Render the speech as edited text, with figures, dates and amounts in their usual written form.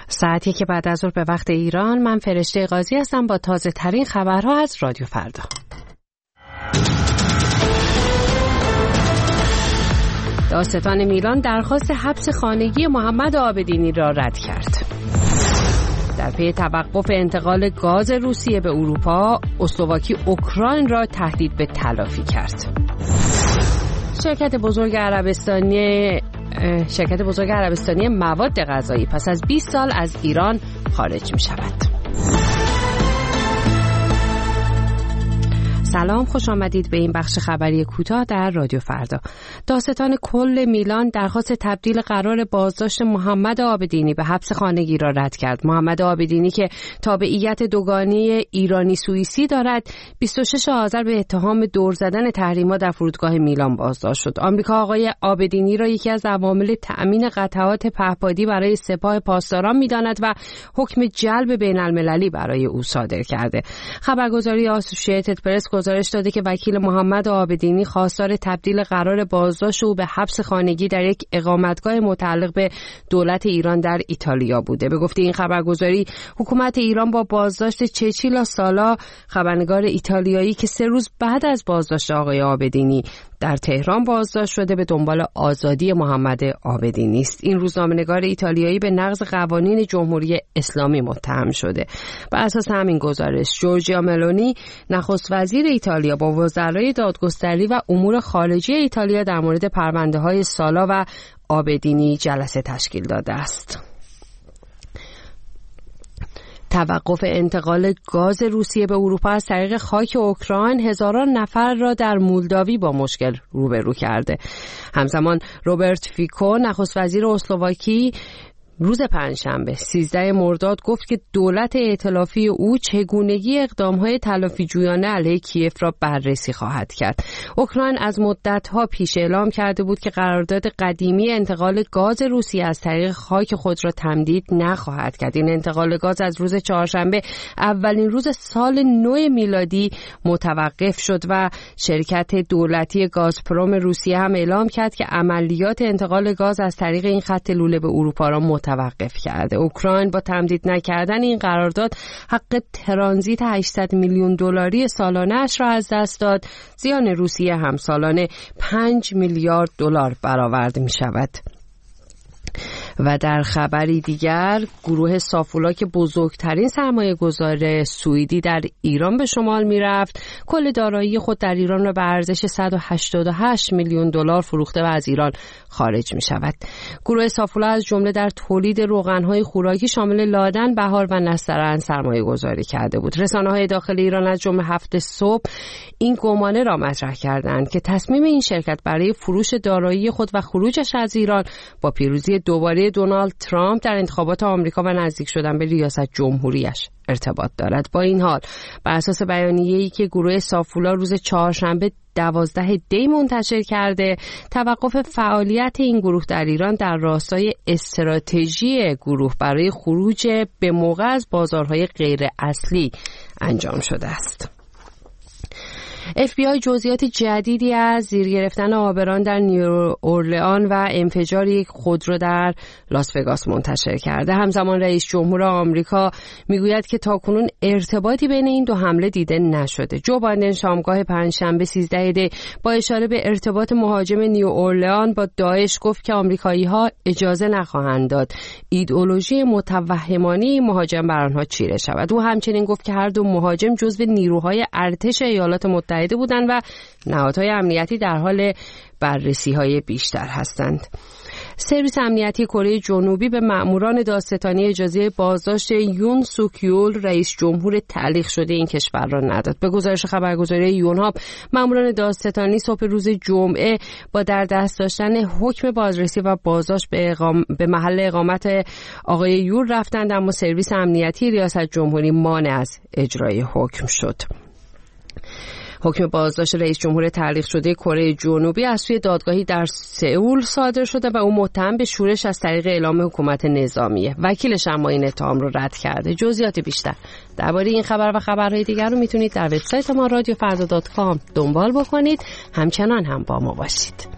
ساعت 1 بعد از ظهر به وقت ایران. من فرشته قاضی هستم با تازه ترین خبرها از رادیو فردا. دادستان میلان درخواست حبس خانگی محمد عابدینی را رد کرد. در پی توقف انتقال گاز روسیه به اروپا، اسلواکی اوکراین را تهدید به تلافی کرد. شرکت بزرگ عربستانی مواد غذایی پس از 20 سال از ایران خارج می شود. سلام، خوش آمدید به این بخش خبری کوتاه در رادیو فردا. دادستان کل میلان درخواست تبدیل قرار بازداشت محمد عابدینی به حبس خانگی را رد کرد. محمد عابدینی که تابعیت دوگانی ایرانی سوئیسی دارد، 26 آذر به اتهام دور زدن تحریم‌ها در فرودگاه میلان بازداشت شد. آمریکا آقای عابدینی را یکی از عوامل تأمین قطعات پهپادی برای سپاه پاسداران می‌داند و حکم جلب بین‌المللی برای او صادر کرده. خبرگزاری آسوشییتد پرس گزارش داده که وکیل محمد عابدینی خواستار تبدیل قرار بازداشت او به حبس خانگی در یک اقامتگاه متعلق به دولت ایران در ایتالیا بوده. به گفته این خبرگزاری، حکومت ایران با بازداشت چچیلا سالا، خبرنگار ایتالیایی که 3 روز بعد از بازداشت آقای عابدینی در تهران بازداشت شده، به دنبال آزادی محمد عابدینی است. این روزنامه‌نگار ایتالیایی به نقض قوانین جمهوری اسلامی متهم شده. بر اساس همین گزارش، جورجیا ملونی، نخست وزیر ایتالیا، با وزرای دادگستری و امور خارجه ایتالیا در مورد پرونده‌های سالا و عابدینی جلسه تشکیل داده است. توقف انتقال گاز روسیه به اروپا از طریق خاک اوکراین هزاران نفر را در مولداوی با مشکل روبرو کرده. همزمان روبرت فیکو، نخست وزیر اسلواکی، روز پنجشنبه 13 مرداد گفت که دولت ائتلافی او چگونگی اقدام‌های تلافی‌جویانه علیه کیف را بررسی خواهد کرد. اوکراین از مدت‌ها پیش اعلام کرده بود که قرارداد قدیمی انتقال گاز روسیه از طریق خاک خود را تمدید نخواهد کرد. این انتقال گاز از روز چهارشنبه، اولین روز سال نو میلادی، متوقف شد و شرکت دولتی گازپروم روسیه هم اعلام کرد که عملیات انتقال گاز از طریق این خط لوله به اروپا را متوقف کرده. اوکراین با تمدید نکردن این قرارداد حق ترانزیت 800 میلیون دلاری سالانه اش را از دست داد. زیان روسیه هم سالانه 5 میلیارد دلار برآورد می شود. و در خبری دیگر، گروه سافولا که بزرگترین سرمایه گذار سوئدی در ایران به شمال می رفت، کل دارایی خود در ایران را به ارزش 188 میلیون دلار فروخته و از ایران خارج می شود. گروه سافولا از جمله در تولید روغن‌های خوراکی شامل لادن، بهار و نسترن سرمایه گذاری کرده بود. رسانه‌های داخل ایران از جمله هفته صبح این گمانه را مطرح کردند که تصمیم این شرکت برای فروش دارایی خود و خروجش از ایران با پیروزی دوباره دونالد ترامپ در انتخابات آمریکا و نزدیک شدن به ریاست جمهوریش ارتباط دارد. با این حال، بر اساس بیانیه‌ای که گروه سافولا روز چهارشنبه 12 دی منتشر کرده، توقف فعالیت این گروه در ایران در راستای استراتژی گروه برای خروج به موقع از بازارهای غیر اصلی انجام شده است. FBI جزئیات جدیدی از زیر گرفتن آبران در نیو اورلئان و انفجار یک خودرو در لاس وگاس منتشر کرده. همزمان رئیس جمهور آمریکا میگوید که تاکنون ارتباطی بین این دو حمله دیده نشده. جو بایدن شامگاه پنجشنبه 13 دی با اشاره به ارتباط مهاجم نیو اورلئان با داعش گفت که آمریکایی‌ها اجازه نخواهند داد ایدئولوژی متوهمانه مهاجم بر آنها چیره شود. او همچنین گفت که هر دو مهاجم جزو نیروهای ارتش ایالات متحده بودند و نهادهای امنیتی در حال بررسی‌های بیشتر هستند. سرویس امنیتی کره جنوبی به مأموران دادستانی اجازه بازداشت یون سوکیول، رئیس جمهور تعلیق شده این کشور را نداد. به گزارش خبرگزاری یونهاب، مأموران دادستانی صبح روز جمعه با در دست داشتن حکم بازرسی و بازداشت به محل اقامت آقای یور رفتند، اما سرویس امنیتی ریاست جمهوری مانع از اجرای حکم شد. حکم بازداشت رئیس جمهور تعلیق شده کره جنوبی از سوی دادگاهی در سئول صادر شده و او متهم به شورش از طریق اعلام حکومت نظامیه. وکیلش اما این اتهام رو رد کرده. جزئیات بیشتر درباره این خبر و خبرهای دیگر رو میتونید در وبسایت ما رادیوفردا.com دنبال بکنید. همچنان هم با ما باشید.